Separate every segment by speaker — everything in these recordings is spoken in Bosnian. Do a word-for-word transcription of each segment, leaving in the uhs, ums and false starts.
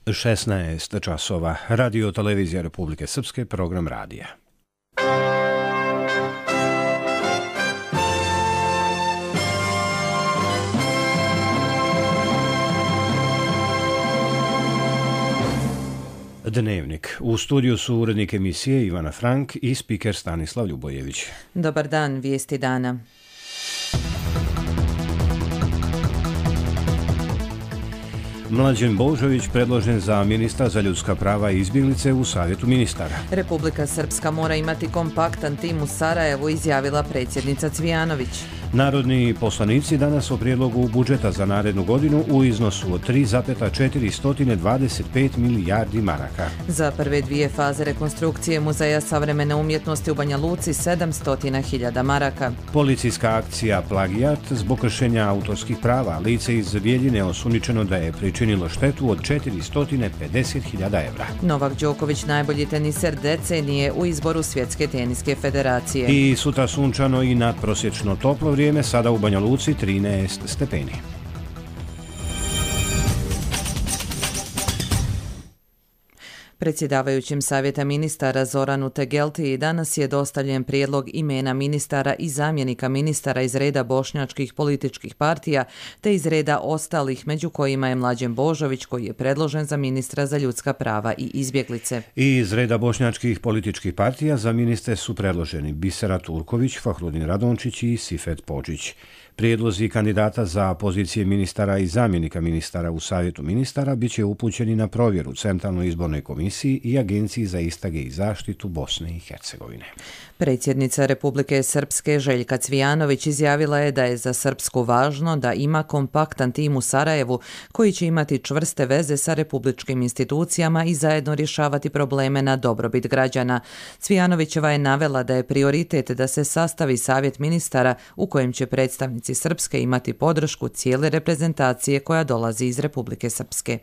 Speaker 1: šesnaest časova. Radio Televizija Republike Srpske, program radija. Dnevnik. U studiju su urednik emisije Ivana Frank i spiker Stanislav Ljubojević.
Speaker 2: Dobar dan, vijesti dana.
Speaker 1: Mlađen Božović predložen za ministra za ljudska prava i izbjeglice u Savjetu ministara.
Speaker 2: Republika Srpska mora imati kompaktan tim u Sarajevu, izjavila predsjednica Cvijanović.
Speaker 1: Narodni poslanici danas o prijedlogu budžeta za narednu godinu u iznosu od tri zarez četiristo dvadeset pet milijardi maraka.
Speaker 2: Za prve dvije faze rekonstrukcije Muzeja savremene umjetnosti u Banja Luci sedamsto hiljada maraka.
Speaker 1: Policijska akcija Plagijat zbog kršenja autorskih prava. Lice iz Bijeljine osumnjičeno da je pričinilo štetu od četiristo pedeset hiljada evra.
Speaker 2: Novak Đoković najbolji teniser decenije u izboru Svjetske teniske federacije.
Speaker 1: I sutra sunčano i nadprosječno toplo vrijeme, sada u Banja Luci trinaest stepeni.
Speaker 2: Predsjedavajućim Savjeta ministara Zoranu Tegeltiji danas je dostavljen prijedlog imena ministara i zamjenika ministara iz reda bošnjačkih političkih partija te iz reda ostalih, među kojima je Mlađen Božović koji je predložen za ministra za ljudska prava i izbjeglice.
Speaker 1: I iz reda bošnjačkih političkih partija za ministre su predloženi Bisera Turković, Fahrudin Radončić i Sifet Podžić. Prijedlozi kandidata za pozicije ministara i zamjenika ministara u Savjetu ministara bit će upućeni na provjeru Centralnoj izbornoj komisiji i Agenciji za istrage i zaštitu Bosne i Hercegovine.
Speaker 2: Predsjednica Republike Srpske Željka Cvijanović izjavila je da je za Srpsku važno da ima kompaktan tim u Sarajevu koji će imati čvrste veze sa republičkim institucijama i zajedno rješavati probleme na dobrobit građana. Cvijanovićeva je navela da je prioritet da se sastavi Savjet ministara u kojem će predstavnici Srpske imati podršku cijele reprezentacije koja dolazi iz Republike Srpske.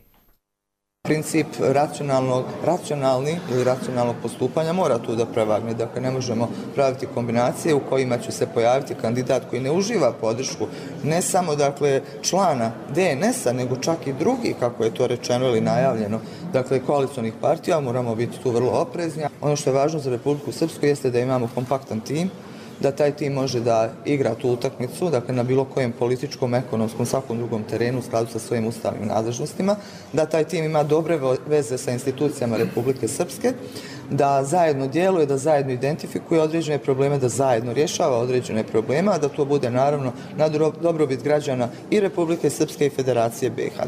Speaker 3: Princip racionalnog, racionalni ili racionalnog postupanja mora tu da prevagne. Dakle, ne možemo praviti kombinacije u kojima će se pojaviti kandidat koji ne uživa podršku ne samo dakle člana D N S-a, nego čak i drugi, kako je to rečeno ili najavljeno, dakle koalicionih partija. Moramo biti tu vrlo oprezni. Ono što je važno za Republiku Srpsku jeste da imamo kompaktan tim, da taj tim može da igra tu utakmicu, dakle na bilo kojem političkom, ekonomskom, svakom drugom terenu u skladu sa svojim ustavnim nadležnostima, da taj tim ima dobre veze sa institucijama Republike Srpske, da zajedno djeluje, da zajedno identifikuje određene probleme, da zajedno rješava određene probleme, a da to bude naravno na dobrobit građana i Republike Srpske i Federacije B i H.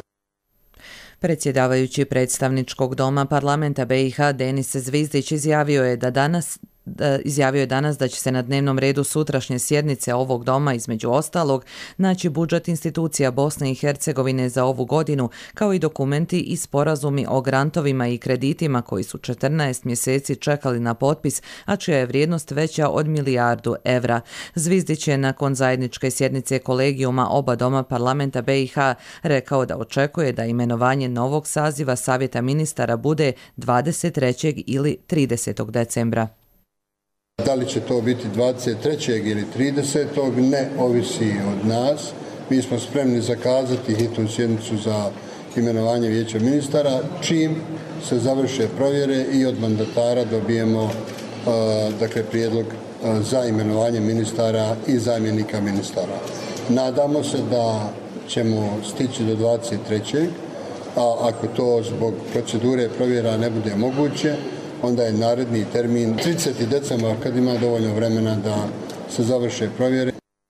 Speaker 2: Predsjedavajući predstavničkog doma parlamenta B i H Denis Zvizdić izjavio je da danas Izjavio je danas da će se na dnevnom redu sutrašnje sjednice ovog doma između ostalog naći budžet institucija Bosne i Hercegovine za ovu godinu, kao i dokumenti i sporazumi o grantovima i kreditima koji su četrnaest mjeseci čekali na potpis, a čija je vrijednost veća od milijardu evra. Zvizdić je nakon zajedničke sjednice kolegijuma oba doma parlamenta B i H rekao da očekuje da imenovanje novog saziva Savjeta ministara bude dvadeset trećeg ili tridesetog decembra.
Speaker 4: Da li će to biti dvadeset trećeg ili tridesetog ne ovisi od nas. Mi smo spremni zakazati hitnu sjednicu za imenovanje vijeća ministara čim se završe provjere i od mandatara dobijemo uh, dakle, prijedlog uh, za imenovanje ministara i zamjenika ministara. Nadamo se da ćemo stići do dvadeset trećeg a ako to zbog procedure provjera ne bude moguće, onda je naredni termin trideseti decembar kad ima dovoljno vremena da se završe provjere.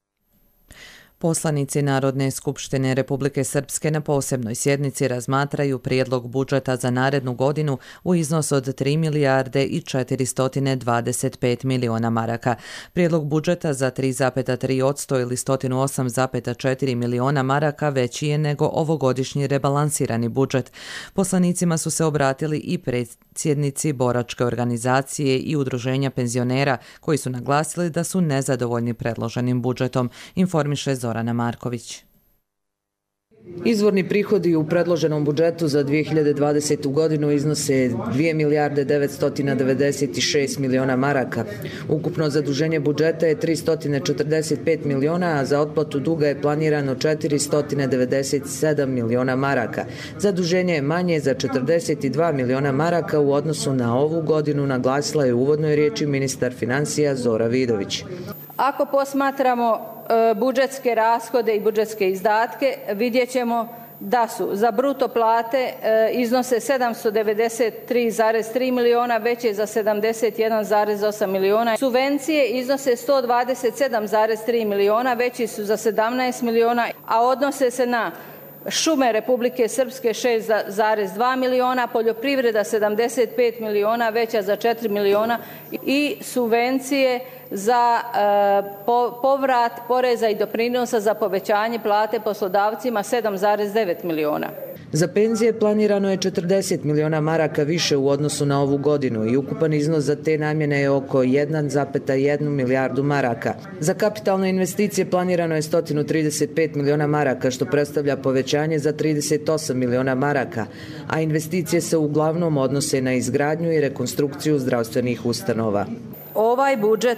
Speaker 2: Poslanici Narodne skupštine Republike Srpske na posebnoj sjednici razmatraju prijedlog budžeta za narednu godinu u iznosu od tri milijarde i četiristo dvadeset pet miliona maraka. Prijedlog budžeta za tri zarez tri posto ili sto osam zarez četiri miliona maraka veći je nego ovogodišnji rebalansirani budžet. Poslanicima su se obratili i predsjednici boračke organizacije i udruženja penzionera koji su naglasili da su nezadovoljni predloženim budžetom, informiše Zorana Marković. Izvorni prihodi u predloženom budžetu za dvije hiljade dvadesete. godinu iznose dvije milijarde devetsto devedeset šest miliona maraka. Ukupno zaduženje budžeta je tristo četrdeset pet miliona, a za otplatu duga je planirano četiristo devedeset sedam miliona maraka. Zaduženje je manje za četrdeset dva miliona maraka u odnosu na ovu godinu, naglasila je u uvodnoj riječi ministar financija Zora Vidović.
Speaker 5: Ako posmatramo budžetske rashode i budžetske izdatke, vidjet ćemo da su za bruto plate iznose sedamsto devedeset tri zarez tri miliona, veće za sedamdeset jedan zarez osam miliona. Subvencije iznose sto dvadeset sedam zarez tri miliona, veći su za sedamnaest miliona, a odnose se na šume Republike Srpske šest zarez dva miliona, poljoprivreda sedamdeset pet miliona, veća za četiri miliona i subvencije za e, po, povrat poreza i doprinosa za povećanje plate poslodavcima sedam zarez devet miliona.
Speaker 2: Za penzije planirano je četrdeset miliona maraka više u odnosu na ovu godinu i ukupan iznos za te namjene je oko jedna zarez jedna milijardu maraka. Za kapitalne investicije planirano je sto trideset pet miliona maraka, što predstavlja povećanje za trideset osam miliona maraka, a investicije se uglavnom odnose na izgradnju i rekonstrukciju zdravstvenih ustanova.
Speaker 5: Ovaj budžet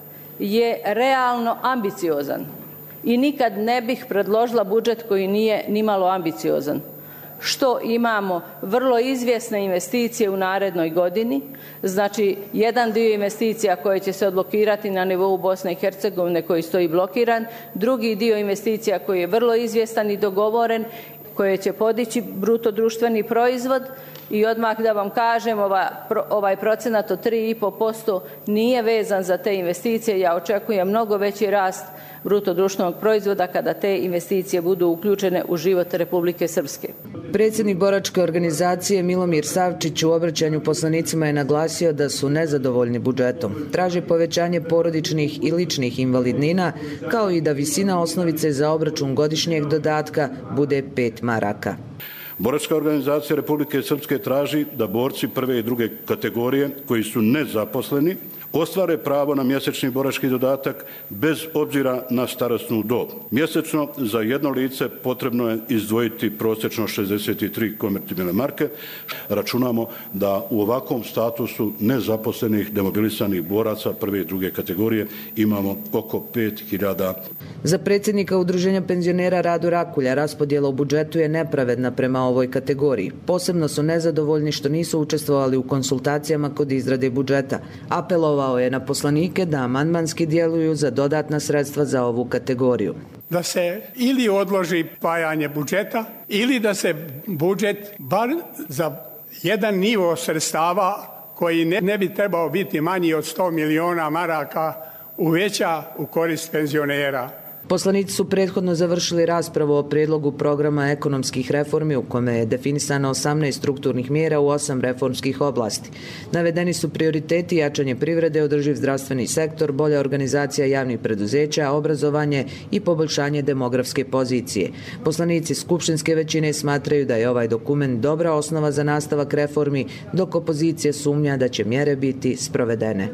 Speaker 5: je realno ambiciozan i nikad ne bih predložila budžet koji nije nimalo ambiciozan. Što imamo vrlo izvjesne investicije u narednoj godini, znači jedan dio investicija koje će se odblokirati na nivou Bosne i Hercegovine koji stoji blokiran, drugi dio investicija koji je vrlo izvjestan i dogovoren, koje će podići bruto društveni proizvod i odmah da vam kažem, ova, ovaj procenat od tri i pol posto nije vezan za te investicije. Ja očekujem mnogo veći rast bruto društvenog proizvoda kada te investicije budu uključene u život Republike Srpske.
Speaker 2: Predsjednik boračke organizacije Milomir Savčić u obraćanju poslanicima je naglasio da su nezadovoljni budžetom. Traže povećanje porodičnih i ličnih invalidnina, kao i da visina osnovice za obračun godišnjeg dodatka bude pet maraka.
Speaker 6: Boračka organizacija Republike Srpske traži da borci prve i druge kategorije koji su nezaposleni ostvare pravo na mjesečni borački dodatak bez obzira na starosnu dob. Mjesečno za jedno lice potrebno je izdvojiti prosječno šezdeset tri konvertibilne marke. Računamo da u ovakvom statusu nezaposlenih demobilisanih boraca prve i druge kategorije imamo oko pet hiljada.
Speaker 2: Za predsjednika Udruženja penzionera Radu Rakulja raspodjela u budžetu je nepravedna prema ovoj kategoriji. Posebno su nezadovoljni što nisu učestvovali u konsultacijama kod izrade budžeta. Apelovao je na poslanike da amandmanski djeluju za dodatna sredstva za ovu kategoriju.
Speaker 7: Da se ili odloži pajanje budžeta ili da se budžet bar za jedan nivo sredstava koji ne, ne bi trebao biti manji od sto miliona maraka uveća u korist penzionera.
Speaker 2: Poslanici su prethodno završili raspravu o prijedlogu programa ekonomskih reformi u kome je definisano osamnaest strukturnih mjera u osam reformskih oblasti. Navedeni su prioriteti jačanje privrede, održiv zdravstveni sektor, bolja organizacija javnih preduzeća, obrazovanje i poboljšanje demografske pozicije. Poslanici skupštinske većine smatraju da je ovaj dokument dobra osnova za nastavak reformi, dok opozicija sumnja da će mjere biti sprovedene.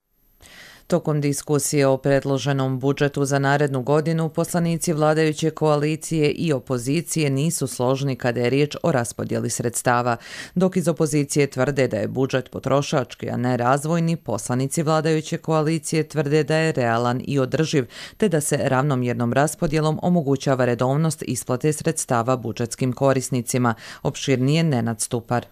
Speaker 8: Tokom diskusije o predloženom budžetu za narednu godinu, poslanici vladajuće koalicije i opozicije nisu složni kada je riječ o raspodjeli sredstava. Dok iz opozicije tvrde da je budžet potrošački, a ne razvojni, poslanici vladajuće koalicije tvrde da je realan i održiv, te da se ravnomjernom raspodjelom omogućava redovnost isplate sredstava budžetskim korisnicima. Opširnije Nenad Stupar.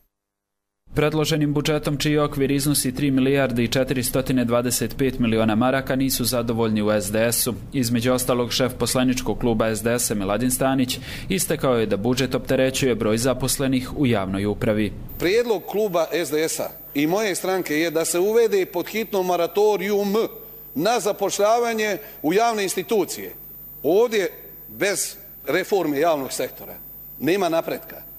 Speaker 9: Predloženim budžetom, čiji okvir iznosi tri milijarde i četiristo dvadeset pet miliona maraka, nisu zadovoljni u es de esu. Između ostalog, šef poslaničkog kluba es de esa Miladin Stanić istakao je da budžet opterećuje broj zaposlenih u javnoj upravi.
Speaker 10: Prijedlog kluba es de esa i moje stranke je da se uvede pod hitno moratorijum na zapošljavanje u javne institucije. Ovdje bez reforme javnog sektora nema napretka.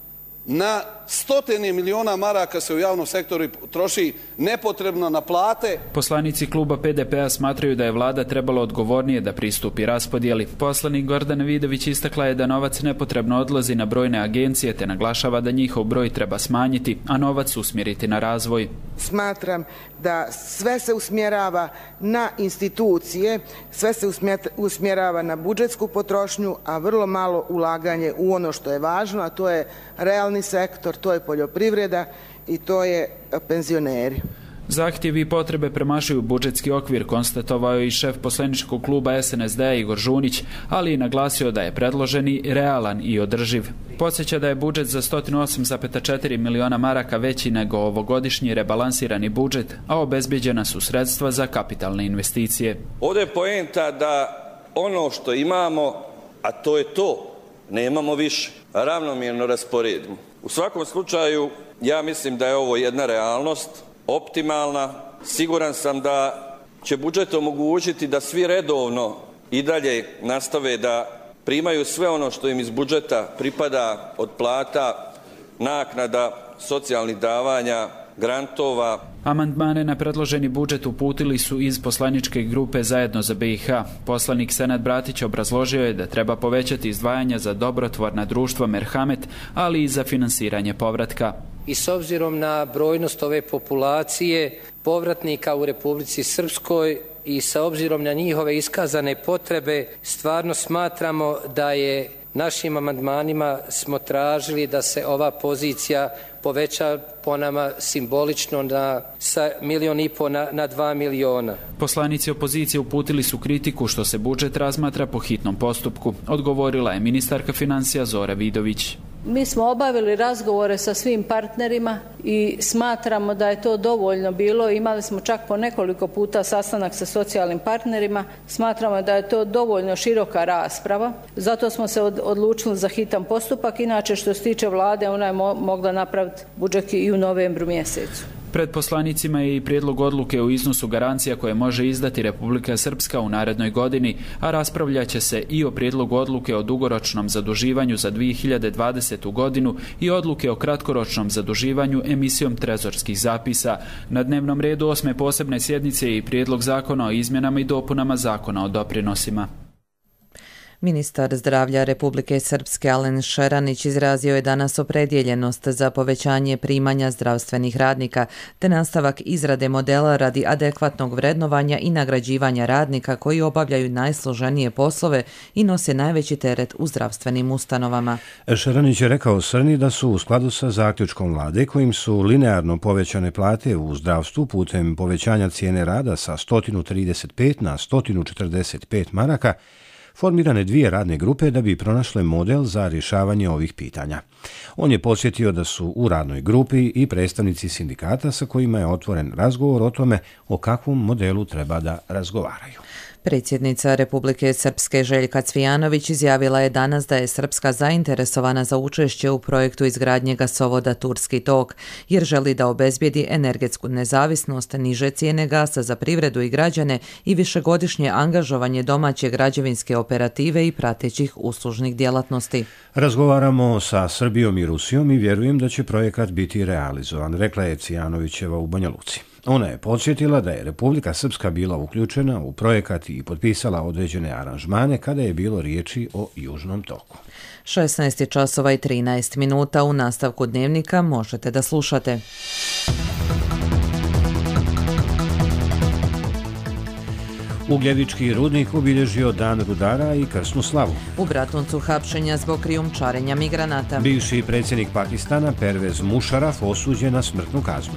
Speaker 10: Na stotine miliona maraka se u javnom sektoru troši nepotrebno na plate.
Speaker 9: Poslanici kluba P D P-a smatraju da je vlada trebalo odgovornije da pristupi raspodjeli. Poslanik Gordana Vidović istakla je da novac nepotrebno odlazi na brojne agencije te naglašava da njihov broj treba smanjiti, a novac usmjeriti na razvoj.
Speaker 11: Smatram da sve se usmjerava na institucije, sve se usmjerava na budžetsku potrošnju, a vrlo malo ulaganje u ono što je važno, a to je realni sektor, to je poljoprivreda i to je penzioneri.
Speaker 9: Zahtjevi i potrebe premašuju budžetski okvir, konstatovao je i šef poslaničkog kluba S N S D-a Igor Žunić, ali i naglasio da je predloženi realan i održiv. Podsjeća da je budžet za sto osam zarez četiri miliona maraka veći nego ovogodišnji rebalansirani budžet, a obezbeđena su sredstva za kapitalne investicije.
Speaker 12: Ovdje je poenta da ono što imamo, a to je to, nemamo više, ravnomjerno rasporedimo. U svakom slučaju, ja mislim da je ovo jedna realnost, optimalna. Siguran sam da će budžet omogućiti da svi redovno i dalje nastave da primaju sve ono što im iz budžeta pripada od plata, naknada, socijalnih davanja, grantova.
Speaker 9: Amandmane na predloženi budžet uputili su iz poslaničke grupe Zajedno za B i H. Poslanik Senad Bratić obrazložio je da treba povećati izdvajanja za dobrotvorna društva Merhamet, ali i za finansiranje povratka.
Speaker 13: I s obzirom na brojnost ove populacije povratnika u Republici Srpskoj i sa obzirom na njihove iskazane potrebe, stvarno smatramo da je našim amandmanima smo tražili da se ova pozicija poveća po nama simbolično na, sa milion i po na, na dva miliona.
Speaker 9: Poslanici opozicije uputili su kritiku što se budžet razmatra po hitnom postupku. Odgovorila je ministarka financija Zora Vidović.
Speaker 5: Mi smo obavili razgovore sa svim partnerima i smatramo da je to dovoljno bilo. Imali smo čak po nekoliko puta sastanak sa socijalnim partnerima. Smatramo da je to dovoljno široka rasprava. Zato smo se odlučili za hitan postupak. Inače, što se tiče vlade, ona je mo- mogla napraviti budžet i u novembru mjesecu.
Speaker 9: Pred poslanicima je i prijedlog odluke o iznosu garancija koje može izdati Republika Srpska u narednoj godini, a raspravljaće se i o prijedlogu odluke o dugoročnom zaduživanju za dvije hiljade dvadesetu godinu i odluke o kratkoročnom zaduživanju emisijom trezorskih zapisa. Na dnevnom redu osme posebne sjednice je i prijedlog zakona o izmjenama i dopunama zakona o doprinosima.
Speaker 2: Ministar zdravlja Republike Srpske Alen Šeranić izrazio je danas opredjeljenost za povećanje primanja zdravstvenih radnika te nastavak izrade modela radi adekvatnog vrednovanja i nagrađivanja radnika koji obavljaju najsloženije poslove i nose najveći teret u zdravstvenim ustanovama.
Speaker 1: Šeranić je rekao Srni da su u skladu sa zaključkom vlade kojim su linearno povećane plate u zdravstvu putem povećanja cijene rada sa sto trideset pet na sto četrdeset pet maraka formirane dvije radne grupe da bi pronašle model za rješavanje ovih pitanja. On je podsjetio da su u radnoj grupi i predstavnici sindikata sa kojima je otvoren razgovor o tome o kakvom modelu treba da razgovaraju.
Speaker 2: Predsjednica Republike Srpske Željka Cvijanović izjavila je danas da je Srpska zainteresovana za učešće u projektu izgradnje gasovoda Turski tok, jer želi da obezbijedi energetsku nezavisnost, niže cijene gasa za privredu i građane i višegodišnje angažovanje domaće građevinske operative i pratećih uslužnih djelatnosti.
Speaker 1: Razgovaramo sa Srbijom i Rusijom i vjerujem da će projekat biti realizovan, rekla je Cvijanovićeva u Banja Luci. Ona je podsjetila da je Republika Srpska bila uključena u projekat i potpisala određene aranžmane kada je bilo riječi o Južnom toku.
Speaker 2: šesnaest časova i trinaest minuta u nastavku dnevnika možete da slušate.
Speaker 1: Ugljevički rudnik obilježio dan rudara i krsnu slavu.
Speaker 2: U Bratuncu hapšenja zbog krijumčarenja migranata.
Speaker 1: Bivši predsjednik Pakistana Pervez Musharraf osuđen na smrtnu kaznu.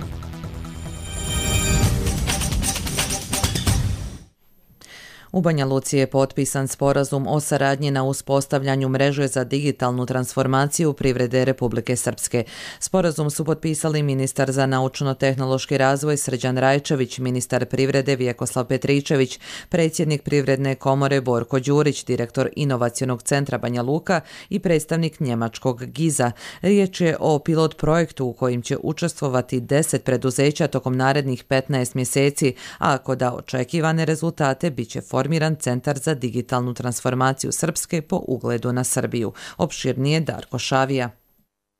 Speaker 2: U Banja Luci je potpisan sporazum o saradnji na uspostavljanju mreže za digitalnu transformaciju privrede Republike Srpske. Sporazum su potpisali ministar za naučno-tehnološki razvoj Srđan Rajčević, ministar privrede Vjekoslav Petričević, predsjednik Privredne komore Borko Đurić, direktor Inovacionog centra Banja Luka i predstavnik njemačkog giza. Riječ je o pilot projektu u kojim će učestvovati deset preduzeća tokom narednih petnaest mjeseci, a ako da očekivane rezultate bit će formiran Centar za digitalnu transformaciju Srpske po ugledu na Srbiju. Opširnije Darko Šavija.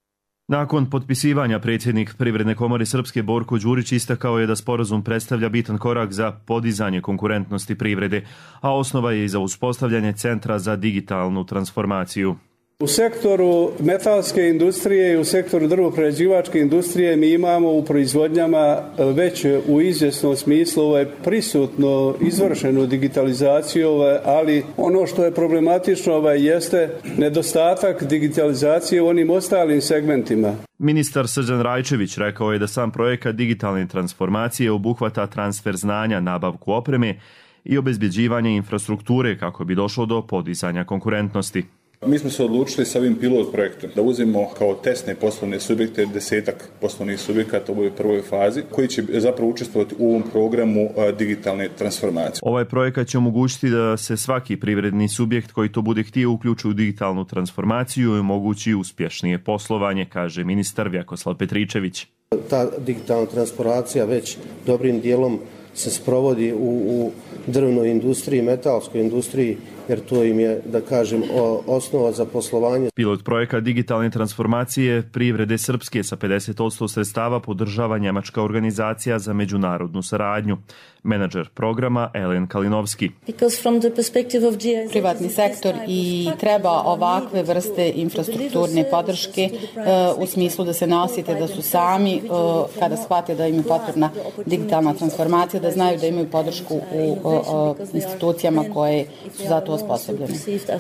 Speaker 14: Nakon potpisivanja predsjednik Privredne komore Srpske Borko Đurić istakao je da sporazum predstavlja bitan korak za podizanje konkurentnosti privrede, a osnova je i za uspostavljanje Centra za digitalnu transformaciju.
Speaker 15: U sektoru metalske industrije i u sektoru drvoprerađivačke industrije mi imamo u proizvodnjama već u izvjesnom smislu ovaj, prisutno izvršenu digitalizaciju, ovaj, ali ono što je problematično ovaj, jeste nedostatak digitalizacije u onim ostalim segmentima.
Speaker 14: Ministar Srđan Rajčević rekao je da sam projekat digitalne transformacije obuhvata transfer znanja, nabavku opreme i obezbjeđivanje infrastrukture kako bi došlo do podizanja konkurentnosti.
Speaker 16: Mi smo se odlučili sa ovim pilot projektom da uzmemo kao testne poslovne subjekte desetak poslovnih subjekata u ovoj prvoj fazi koji će zapravo učestvovati u ovom programu digitalne transformacije.
Speaker 14: Ovaj projekat će omogućiti da se svaki privredni subjekt koji to bude htio uključi u digitalnu transformaciju i omogući uspješnije poslovanje, kaže ministar Vjakoslav Petričević.
Speaker 17: Ta digitalna transformacija već dobrim dijelom se sprovodi u, u drvnoj industriji, metalskoj industriji, jer to im je, da kažem, osnova za poslovanje.
Speaker 14: Pilot projekat digitalne transformacije privrede Srpske sa pedeset posto sredstava podržava njemačka organizacija za međunarodnu saradnju. Menadžer programa Elen Kalinovski.
Speaker 18: Privatni sektor i treba ovakve vrste infrastrukturne podrške u smislu da se ne osjete da su sami kada shvate da im je potrebna digitalna transformacija, da znaju da imaju podršku u institucijama koje su za to osposobljene.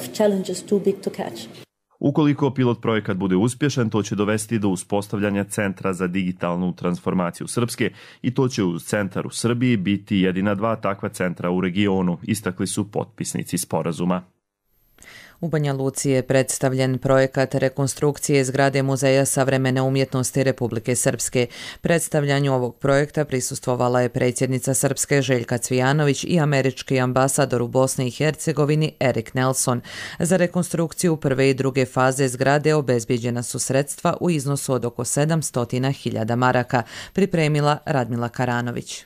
Speaker 14: Ukoliko pilot projekat bude uspješan, to će dovesti do uspostavljanja Centra za digitalnu transformaciju Srpske i to će uz centar u Srbiji biti jedina dva takva centra u regionu, istakli su potpisnici sporazuma.
Speaker 8: U Banja Luci je predstavljen projekat rekonstrukcije zgrade Muzeja savremene umjetnosti Republike Srpske. Predstavljanju ovog projekta prisustvovala je predsjednica Srpske Željka Cvijanović i američki ambasador u Bosni i Hercegovini Erik Nelson. Za rekonstrukciju prve i druge faze zgrade obezbijeđena su sredstva u iznosu od oko sedamsto hiljada maraka, pripremila Radmila Karanović.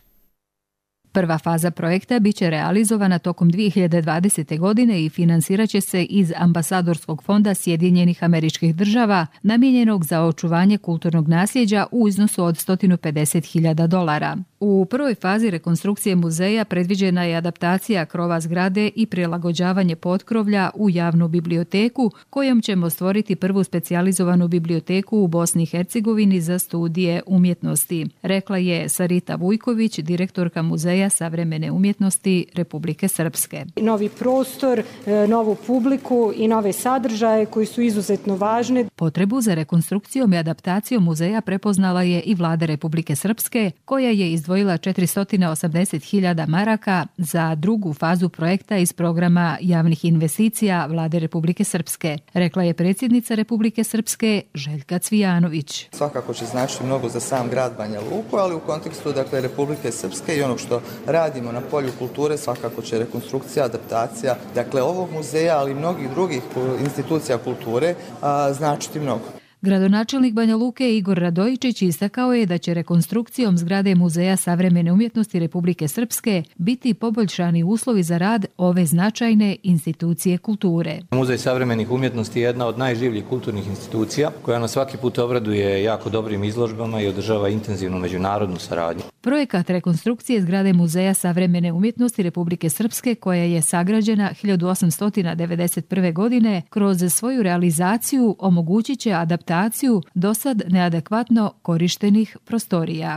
Speaker 19: Prva faza projekta biće realizovana tokom dvije hiljade dvadesete. godine i finansirat će se iz Ambasadorskog fonda Sjedinjenih Američkih Država namijenjenog za očuvanje kulturnog nasljeđa u iznosu od sto pedeset hiljada dolara. U prvoj fazi rekonstrukcije muzeja predviđena je adaptacija krova zgrade i prilagođavanje potkrovlja u javnu biblioteku, kojom ćemo stvoriti prvu specijalizovanu biblioteku u Bosni i Hercegovini za studije umjetnosti, rekla je Sarita Vujković, direktorka Muzeja savremene umjetnosti Republike Srpske.
Speaker 20: Novi prostor, novu publiku i nove sadržaje koji su izuzetno važne.
Speaker 19: Potrebu za rekonstrukcijom i adaptacijom muzeja prepoznala je i vlada Republike Srpske, koja je izdvojila četiristo osamdeset hiljada maraka za drugu fazu projekta iz programa javnih investicija vlade Republike Srpske, rekla je predsjednica Republike Srpske Željka Cvijanović.
Speaker 3: Svakako će značiti mnogo za sam grad Banja Luku, ali u kontekstu dakle Republike Srpske i onog što radimo na polju kulture, svakako će rekonstrukcija, adaptacija, dakle ovog muzeja, ali i mnogih drugih institucija kulture a, značiti mnogo.
Speaker 19: Gradonačelnik Banja Luke Igor Radojičić istakao je da će rekonstrukcijom zgrade Muzeja savremene umjetnosti Republike Srpske biti poboljšani uslovi za rad ove značajne institucije kulture.
Speaker 21: Muzej savremenih umjetnosti je jedna od najživljih kulturnih institucija koja nas svaki put obraduje jako dobrim izložbama i održava intenzivnu međunarodnu saradnju.
Speaker 19: Projekat rekonstrukcije zgrade Muzeja savremene umjetnosti Republike Srpske, koja je sagrađena hiljadu osamsto devedeset prve. godine, kroz svoju realizaciju omogućit će adaptaciju dosad neadekvatno korištenih prostorija.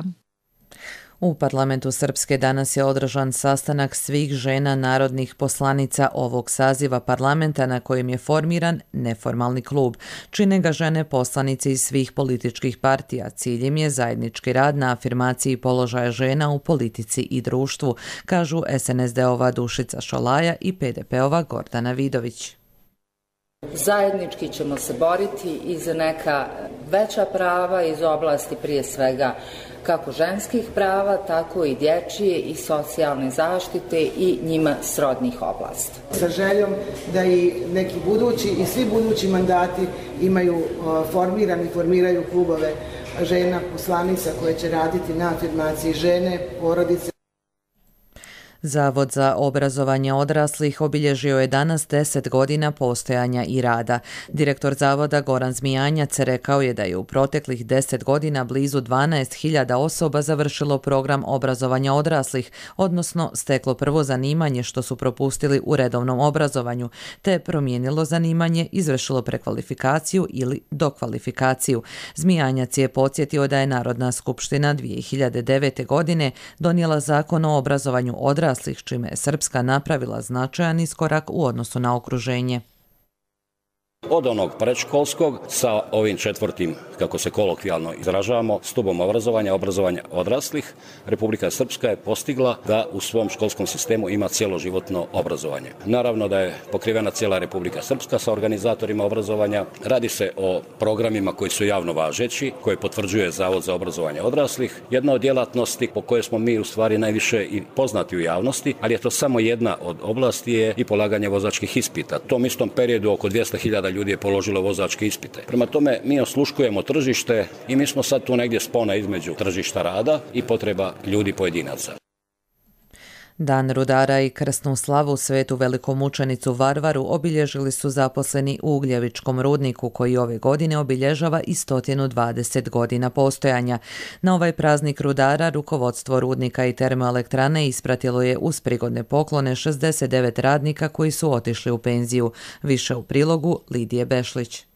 Speaker 8: U parlamentu Srpske danas je održan sastanak svih žena narodnih poslanica ovog saziva parlamenta na kojem je formiran neformalni klub. Čine ga žene poslanice iz svih političkih partija. Ciljem je zajednički rad na afirmaciji položaja žena u politici i društvu, kažu es en es de-ova Dušica Šolaja i pe de pe-ova Gordana Vidović.
Speaker 22: Zajednički ćemo se boriti i za neka veća prava iz oblasti prije svega kako ženskih prava, tako i dječje i socijalne zaštite i njima srodnih oblasti.
Speaker 11: Sa željom da i neki budući i svi budući mandati imaju formirani, formiraju klubove žena poslanica koje će raditi na afirmaciji žene, porodice.
Speaker 2: Zavod za obrazovanje odraslih obilježio je danas deset godina postojanja i rada. Direktor zavoda Goran Zmijanjac rekao je da je u proteklih deset godina blizu dvanaest hiljada osoba završilo program obrazovanja odraslih, odnosno steklo prvo zanimanje što su propustili u redovnom obrazovanju, te promijenilo zanimanje, izvršilo prekvalifikaciju ili dokvalifikaciju. Zmijanjac je podsjetio da je Narodna skupština dvije hiljade devete. godine donijela zakon o obrazovanju odraslih, čime je Srpska napravila značajan iskorak u odnosu na okruženje.
Speaker 4: Od onog predškolskog sa ovim četvrtim, kako se kolokvijalno izražavamo, stupom obrazovanja, obrazovanja odraslih, Republika Srpska je postigla da u svom školskom sistemu ima cjeloživotno obrazovanje. Naravno da je pokrivena cijela Republika Srpska sa organizatorima obrazovanja. Radi se o programima koji su javno važeći, koje potvrđuje Zavod za obrazovanje odraslih. Jedna od djelatnosti po kojoj smo mi u stvari najviše i poznati u javnosti, ali je to samo jedna od oblasti, je i polaganje vozačkih ispita. U tom istom periodu oko dvjesto hiljada ljudi je položilo vozačke ispite. Prema tome, mi osluškujemo tržište i mi smo sad tu negdje spona između tržišta rada i potreba ljudi pojedinaca.
Speaker 2: Dan rudara i krsnu slavu svetu velikomučenicu Varvaru obilježili su zaposleni u Ugljevičkom rudniku koji ove godine obilježava i sto dvadeset godina postojanja. Na ovaj praznik rudara rukovodstvo rudnika i termoelektrane ispratilo je uz prigodne poklone šezdeset devet radnika koji su otišli u penziju. Više u prilogu Lidije Bešlić.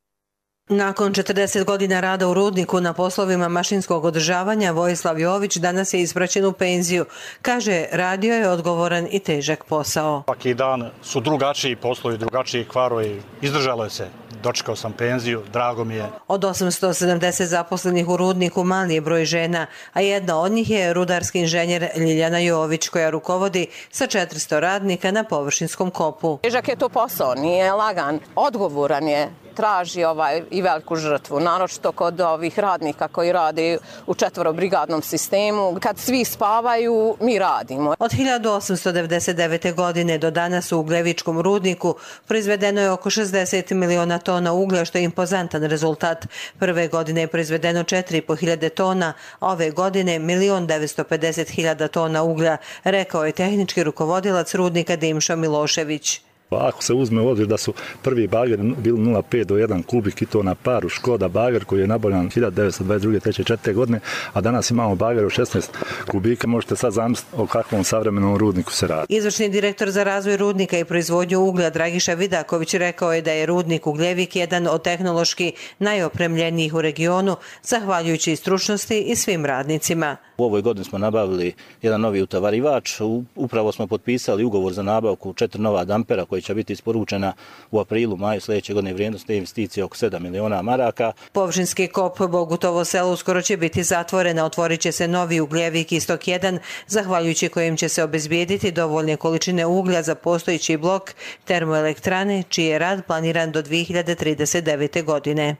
Speaker 6: Nakon četrdeset godina rada u rudniku na poslovima mašinskog održavanja, Vojislav Jović danas je ispraćen u penziju. Kaže, radio je odgovoran i težak posao.
Speaker 23: Svaki dan su drugačiji poslovi, drugačiji kvarovi. Izdržalo je se. Dočekao sam penziju, drago mi je.
Speaker 6: Od osamsto sedamdeset zaposlenih u rudniku mali je broj žena, a jedna od njih je rudarski inženjer Ljiljana Jović, koja rukovodi sa četiristo radnika na površinskom kopu.
Speaker 24: Težak je to posao, nije lagan, odgovoran je. Traži ovaj i veliku žrtvu, naročito kod ovih radnika koji rade u četvorobrigadnom sistemu. Kad svi spavaju, mi radimo.
Speaker 6: Od hiljadu osamsto devedeset devete. godine do danas u Ugljevičkom rudniku proizvedeno je oko šezdeset miliona tona uglja, što je impozantan rezultat. Prve godine je proizvedeno četiri i po hiljade tona, a ove godine milion devetsto pedeset hiljada tona uglja, rekao je tehnički rukovodilac rudnika Dimšo Milošević.
Speaker 23: Ako se uzme u obzir da su prvi bageri bili nula zarez pet do jedan kubik i to na paru Škoda bager koji je nabavljan hiljadu devetsto dvadeset druge. treće. četvrte. godine, a danas imamo bager od šesnaest kubika, možete sad zamisliti o kakvom savremenom rudniku se radi.
Speaker 6: Izvršni direktor za razvoj rudnika i proizvodnju uglja Dragiša Vidaković rekao je da je rudnik Ugljevik jedan od tehnološki najopremljenijih u regionu, zahvaljujući stručnosti i svim radnicima.
Speaker 25: U ovoj godini smo nabavili jedan novi utavarivač, upravo smo potpisali ugovor za nabavku četiri nova dampera koji će biti isporučena u aprilu, maju sljedeće godine. Vrijednost te investicije oko sedam miliona maraka.
Speaker 6: Površinski kop Bogutovo selo uskoro će biti zatvorena, otvorit će se novi Ugljevik Istok jedan, zahvaljujući kojim će se obezbijediti dovoljne količine uglja za postojeći blok termoelektrane, čiji je rad planiran do dvije hiljade trideset devete. godine.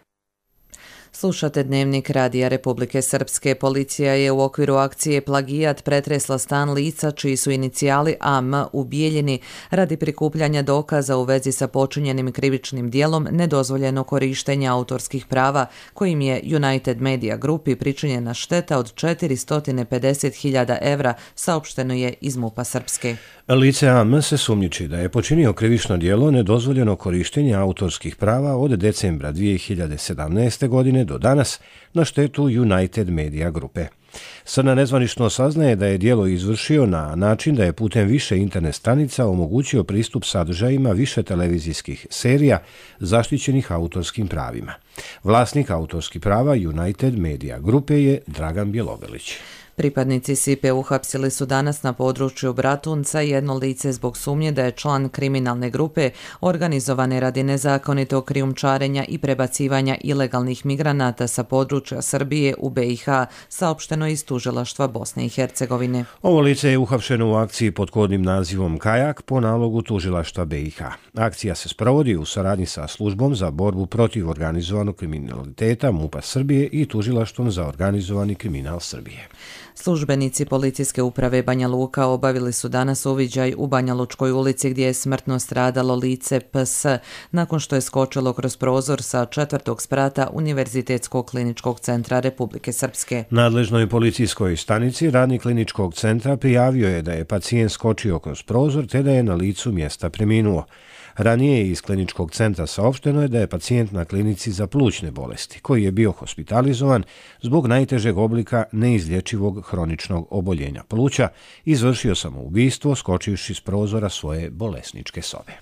Speaker 2: Slušate Dnevnik Radija Republike Srpske. Policija je u okviru akcije Plagijat pretresla stan lica čiji su inicijali A M u Bijeljini radi prikupljanja dokaza u vezi sa počinjenim krivičnim dijelom nedozvoljeno korištenje autorskih prava, kojim je United Media Grupi pričinjena šteta od četiristo pedeset hiljada evra, saopšteno je iz MUP-a Srpske.
Speaker 1: Lice A M se sumnjiči da je počinio krivično djelo nedozvoljeno korištenje autorskih prava od decembra dvije hiljade sedamnaeste. godine do danas na štetu United Media Grupe. Sada nezvanično saznaje da je djelo izvršio na način da je putem više internet stranica omogućio pristup sadržajima više televizijskih serija zaštićenih autorskim pravima. Vlasnik autorskih prava United Media Grupe je Dragan Bjelogalić.
Speaker 2: Pripadnici S I P E uhapsili su danas na području Bratunca jedno lice zbog sumnje da je član kriminalne grupe organizovane radi nezakonitog krijumčarenja i prebacivanja ilegalnih migranata sa područja Srbije u B i H, saopšteno iz tužilaštva Bosne i Hercegovine.
Speaker 1: Ovo lice je uhapšeno u akciji pod kodnim nazivom Kajak po nalogu tužilaštva B i H. Akcija se sprovodi u saradnji sa službom za borbu protiv organizovanog kriminaliteta MUP-a Srbije i tužilaštvom za organizovani kriminal Srbije.
Speaker 2: Službenici policijske uprave Banja Luka obavili su danas uviđaj u Banja Lučkoj ulici gdje je smrtno stradalo lice P S nakon što je skočilo kroz prozor sa četvrtog sprata Univerzitetskog kliničkog centra Republike Srpske.
Speaker 1: Nadležnoj policijskoj stanici radnik kliničkog centra prijavio je da je pacijent skočio kroz prozor te da je na licu mjesta preminuo. Ranije iz kliničkog centra saopšteno je da je pacijent na klinici za plućne bolesti, koji je bio hospitalizovan zbog najtežeg oblika neizlječivog hroničnog oboljenja pluća, izvršio samoubistvo skočivši s prozora svoje bolesničke sobe.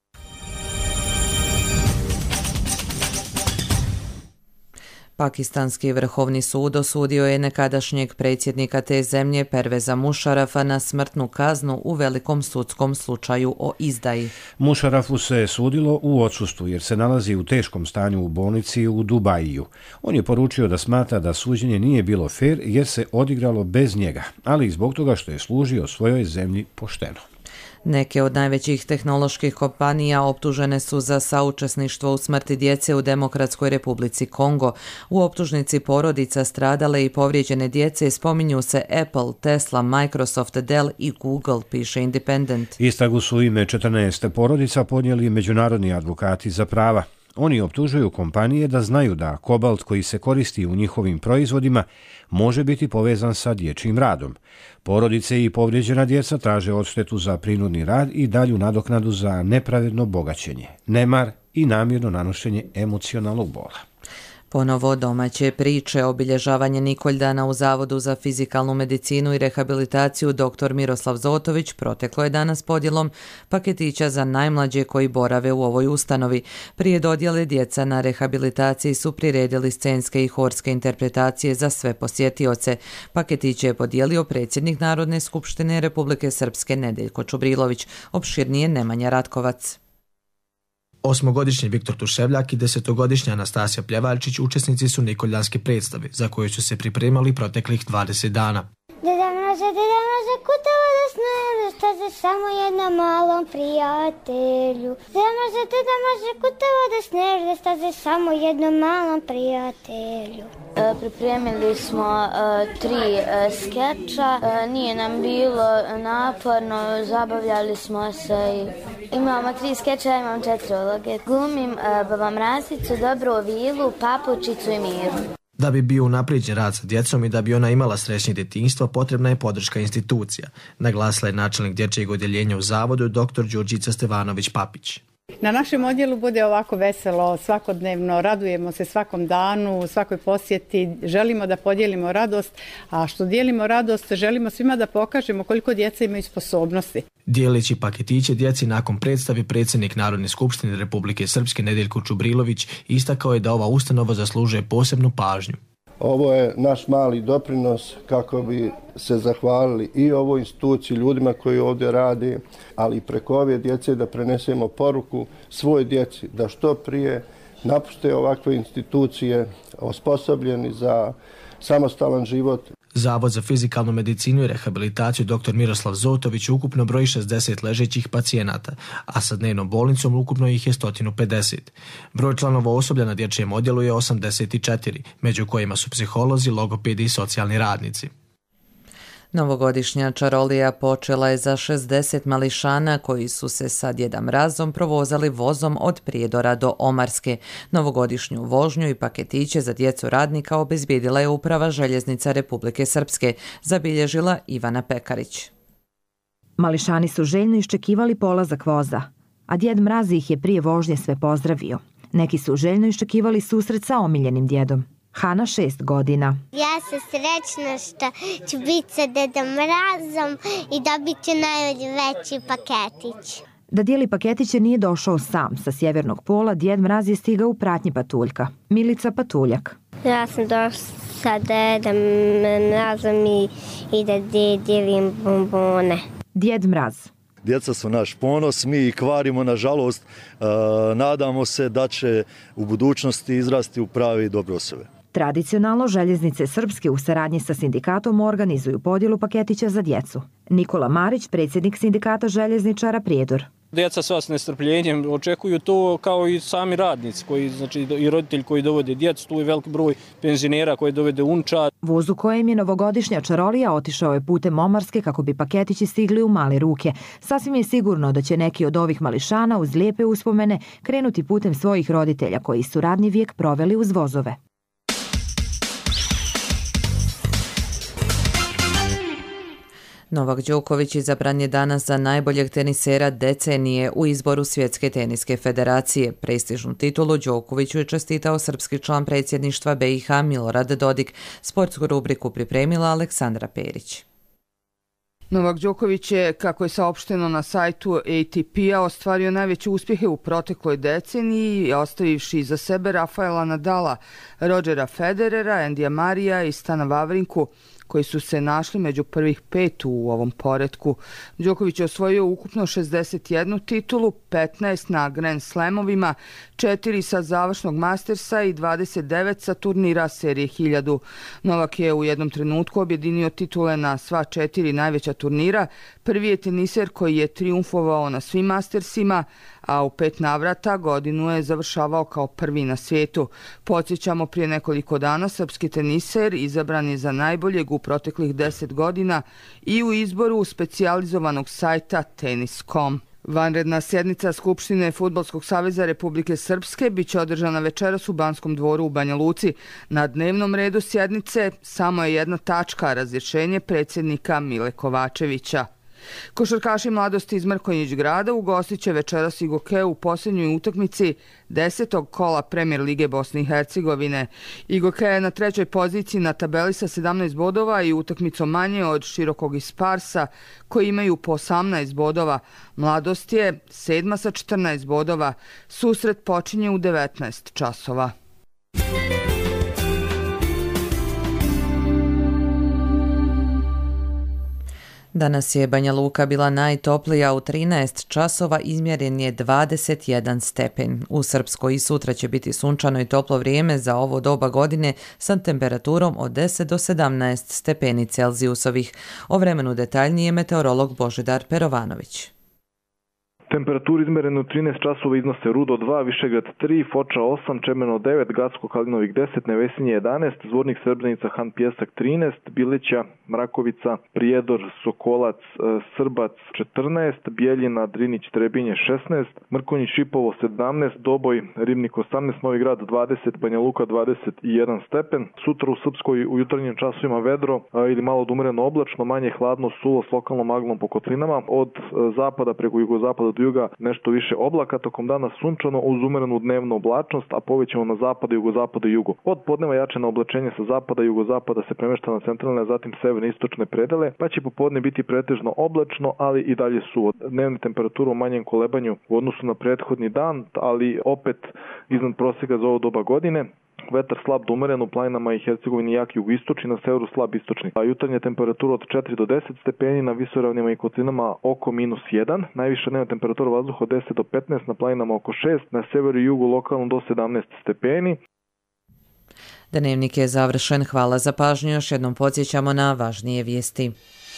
Speaker 2: Pakistanski vrhovni sud osudio je nekadašnjeg predsjednika te zemlje Perveza Mušarafa na smrtnu kaznu u velikom sudskom slučaju o izdaji.
Speaker 1: Mušarafu se sudilo u odsustvu jer se nalazi u teškom stanju u bolnici u Dubaju. On je poručio da smatra da suđenje nije bilo fer jer se odigralo bez njega, ali i zbog toga što je služio svojoj zemlji pošteno.
Speaker 2: Neke od najvećih tehnoloških kompanija optužene su za saučesništvo u smrti djece u Demokratskoj Republici Kongo. U optužnici porodica stradale i povrijeđene djece spominju se Apple, Tesla, Microsoft, Dell i Google, piše Independent.
Speaker 1: Istragu su u ime četrnaest porodica podnijeli međunarodni advokati za prava. Oni optužuju kompanije da znaju da kobalt koji se koristi u njihovim proizvodima može biti povezan sa dječjim radom. Porodice i povrijeđena djeca traže odštetu za prinudni rad i dalju nadoknadu za nepravedno bogaćenje, nemar i namjerno nanošenje emocionalnog bola.
Speaker 2: Ponovo domaće priče. Obilježavanje Nikoldana u Zavodu za fizikalnu medicinu i rehabilitaciju dr. Miroslav Zotović proteklo je danas podjelom paketića za najmlađe koji borave u ovoj ustanovi. Prije dodjele djeca na rehabilitaciji su priredili scenske i horske interpretacije za sve posjetioce. Paketiće je podijelio predsjednik Narodne skupštine Republike Srpske Nedeljko Čubrilović. Opširnije Nemanja Ratkovac.
Speaker 5: Osmogodišnji Viktor Tuševljak i desetogodišnja Anastasija Pljevaljčić učesnici su nikoljanske predstave, za koju su se pripremali proteklih dvadeset dana.
Speaker 7: Deda mraze, deda mraze, kutava da sneme, staze samo jednom malom prijatelju. Deda mraze, deda mraze, kutava da sneme, staze samo jednom malom prijatelju.
Speaker 10: E, pripremili smo e, tri e, skeča, e, nije nam bilo naporno, zabavljali smo se i imamo tri skeča, ja imam četiri uloge. Glumim e, Baba Mrazicu, Dobru Vilu, Papučicu i Miru.
Speaker 5: Da bi bio unaprijeđen rad sa djecom i da bi ona imala srećnije djetinjstvo, potrebna je podrška institucija, naglasila je načelnik dječjeg odjeljenja u Zavodu dr. Đurđica Stevanović-Papić.
Speaker 12: Na našem odjelu bude ovako veselo svakodnevno, radujemo se svakom danu, svakoj posjeti, želimo da podijelimo radost, a što dijelimo radost, želimo svima da pokažemo koliko djeca imaju sposobnosti.
Speaker 5: Dijeleći paketiće djeci nakon predstavi, predsjednik Narodne skupštine Republike Srpske Nedeljko Čubrilović istakao je da ova ustanova zaslužuje posebnu pažnju.
Speaker 13: Ovo je naš mali doprinos kako bi se zahvalili i ovoj instituciji, ljudima koji ovdje rade, ali i preko ove djece da prenesemo poruku svoj djeci da što prije napuste ovakve institucije osposobljeni za samostalan život.
Speaker 5: Zavod za fizikalnu medicinu i rehabilitaciju dr. Miroslav Zotović ukupno broji šezdeset ležećih pacijenata, a sa dnevnom bolnicom ukupno ih je sto pedeset. Broj članova osoblja na dječjem odjelu je osamdeset četiri, među kojima su psiholozi, logopedi i socijalni radnici.
Speaker 2: Novogodišnja čarolija počela je za šezdeset mališana koji su se sa Djeda Mrazom provozali vozom od Prijedora do Omarske. Novogodišnju vožnju i paketiće za djecu radnika obezbijedila je Uprava željeznica Republike Srpske, zabilježila Ivana Pekarić.
Speaker 26: Mališani su željno iščekivali polazak voza, a Djed Mraz ih je prije vožnje sve pozdravio. Neki su željno iščekivali susret sa omiljenim djedom. Hana, šest godina.
Speaker 7: Ja sam srećna što ću biti sa Dedom Mrazom i dobit ću najveći paketić.
Speaker 26: Da dijeli paketiće nije došao sam. Sa sjevernog pola Djed Mraz je stigao u pratnji patuljka. Milica Patuljak.
Speaker 7: Ja sam došla sa Dedom Mrazom i, i da dijelim bombone.
Speaker 26: Djed Mraz.
Speaker 27: Djeca su naš ponos, mi ih kvarimo, nažalost, e, nadamo se da će u budućnosti izrasti u pravi dobro osobe.
Speaker 26: Tradicionalno željeznice Srpske u saradnji sa sindikatom organizuju podjelu paketića za djecu. Nikola Marić, predsjednik sindikata željezničara Prijedor.
Speaker 9: Djeca sva s nestrpljenjem očekuju to, kao i sami radnici koji, znači i roditelji koji dovode djecu, tu je veliki broj penzionera koji dovede unčad.
Speaker 26: Voz u kojem je novogodišnja čarolija otišao je putem Momarske kako bi paketići stigli u male ruke. Sasvim je sigurno da će neki od ovih mališana uz lijepe uspomene krenuti putem svojih roditelja koji su radni vijek proveli uz vozove.
Speaker 2: Novak Đoković izabran je danas za najboljeg tenisera decenije u izboru Svjetske teniske federacije. Prestižnu titulu Đokoviću je čestitao srpski član predsjedništva B i H Milorad Dodik. Sportsku rubriku pripremila Aleksandra Perić.
Speaker 14: Novak Đoković je, kako je saopšteno na sajtu A T P-a, ostvario najveće uspjehe u protekloj deceniji, ostavivši iza sebe Rafaela Nadala, Rodgera Federera, Andyja Marija i Stana Vavrinku, koji su se našli među prvih pet u ovom poretku. Đoković je osvojio ukupno šezdeset jednu titulu, petnaest na Grand Slamovima, četiri sa završnog Mastersa i dvadeset devet sa turnira serije hiljadu. Novak je u jednom trenutku objedinio titule na sva četiri najveća turnira. Prvi je teniser koji je triumfovao na svim Mastersima, a u pet navrata godinu je završavao kao prvi na svijetu. Podsjećamo, prije nekoliko dana srpski teniser izabran je za najboljeg u proteklih deset godina i u izboru specijalizovanog sajta tenis dot com. Vanredna sjednica Skupštine Fudbalskog saveza Republike Srpske biće održana večeras u Banskom dvoru u Banja Luci. Na dnevnom redu sjednice samo je jedna tačka, razrješenje predsjednika Mile Kovačevića. Košarkaši Mladosti iz Mrkonjić grada ugostit će večeras I G O K u posljednjoj utakmici desetog kola Premier lige Bosne i Hercegovine. I G O K je na trećoj poziciji na tabeli sa sedamnaest bodova i utakmicom manje od Širokog i Sparsa koji imaju po osamnaest bodova. Mladost je sedma sa četrnaest bodova. Susret počinje u devetnaest časova.
Speaker 2: Danas je Banja Luka bila najtoplija, u trinaest časova izmjeren je dvadeset jedan stepen. U Srpskoj i sutra će biti sunčano i toplo vrijeme za ovo doba godine sa temperaturom od deset do sedamnaest stepeni Celzijusovih. O vremenu detaljnije meteorolog Božidar Perovanović.
Speaker 15: Temperaturi izmerene u trinaest časova iznose Rudo dva, Višegrad tri, Foča osam, Čemeno devet, Gacko Kalinovik deset, Nevesinje jedanaest, Zvornik Srebrenica, Han Pjesak trinaest, Bileća, Mrakovica, Prijedor, Sokolac, Srbac četrnaest, Bijeljina, Drinić, Trebinje šesnaest, Mrkonjić, Šipovo sedamnaest, Doboj, Ribnik osamnaest, Novi Grad dvadeset, Banja Luka dvadeset jedan stepen. Sutra u Srpskoj u jutarnjim časovima vedro ili malo odumreno oblačno, manje hladno, suvo s lokalnom maglom po kotlinama. Od zapada preko jugozapada do juga nešto više oblaka, tokom dana sunčano uz umerenu dnevnu oblačnost, a povećano na zapadu, jugozapadu i jugu. Od podneva jačeno oblačenje sa zapada i jugozapeda se premešta na centralne, a zatim severne istočne predele, pa će popodne biti pretežno oblačno, ali i dalje suvo. Dnevna temperatura u manjem kolebanju u odnosu na prethodni dan, ali opet iznad prosjeka za ovo doba godine. Vetar slab do umeren u planinama i Hercegovini, jak jugoistočni, na severu slab istočni. A jutarnja temperatura od četiri do deset stepeni, na visoravnima i kotlinama oko minus jedan. Najviša dnevna temperatura vazduha od deset do petnaest, na planinama oko šest, na severu i jugu lokalno do sedamnaest stepeni.
Speaker 2: Dnevnik je završen. Hvala za pažnju. Još jednom podsjećamo na važnije vijesti.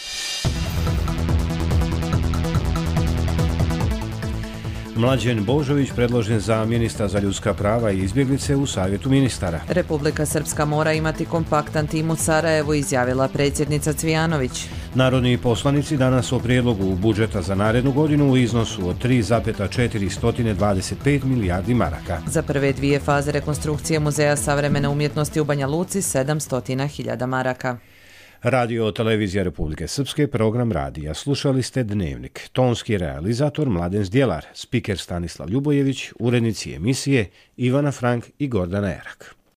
Speaker 1: Mlađen Božović predložen za ministra za ljudska prava i izbjeglice u Savjetu ministara.
Speaker 2: Republika Srpska mora imati kompaktan tim u Sarajevu, izjavila predsjednica Cvijanović.
Speaker 1: Narodni poslanici danas o prijedlogu budžeta za narednu godinu u iznosu od tri zarez četiristo dvadeset pet milijardi maraka.
Speaker 2: Za prve dvije faze rekonstrukcije Muzeja savremene umjetnosti u Banja Luci sedamsto hiljada maraka.
Speaker 1: Radio Televizija Republike Srpske, program radija. Slušali ste Dnevnik. Tonski realizator Mladen Zdjelar, spiker Stanislav Ljubojević, urednici emisije Ivana Frank i Gordana Erak.